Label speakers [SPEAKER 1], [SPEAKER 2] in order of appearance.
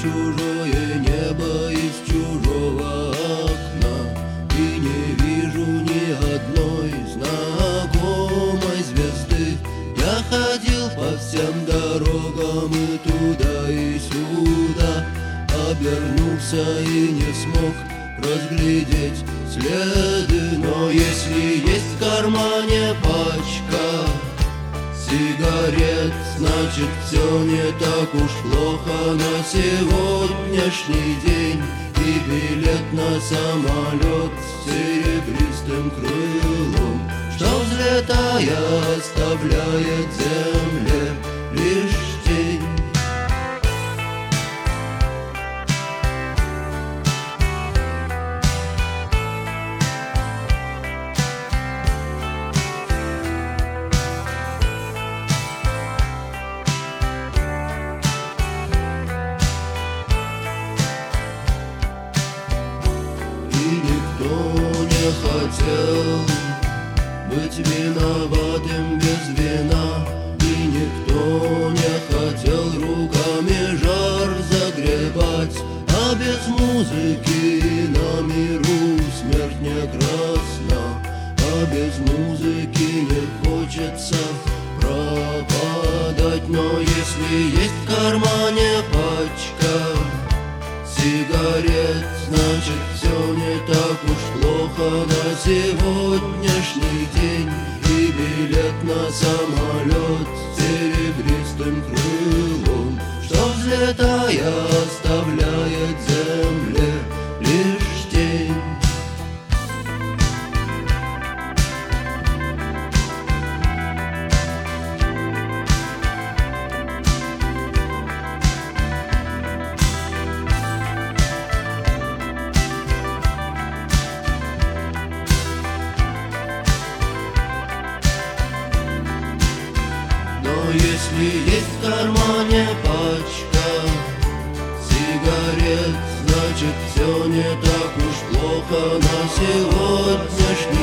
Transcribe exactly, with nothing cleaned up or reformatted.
[SPEAKER 1] чужое небо из чужого окна, и не вижу ни одной знакомой звезды. Я ходил по всем дорогам и туда, и сюда, обернулся и не смог разглядеть следы. Но если есть в кармане пачка сигарет, значит все не так уж плохо на сегодняшний день. И билет на самолет с серебристым крылом, что, взлетая, оставляет земле лишь тень. Никто не хотел быть виноватым без вина, и никто не хотел руками жар загребать. А без музыки на миру смерть не красна, а без музыки не хочется пропадать. Но если есть в кармане пачка сигарет, значит все не так уж плохо на сегодняшний день. И билет на самолет с серебристым крылом, что, взлетая, оставляет земле лишь тень. Но если есть в кармане пачка сигарет, значит все не так уж плохо на сегодняшний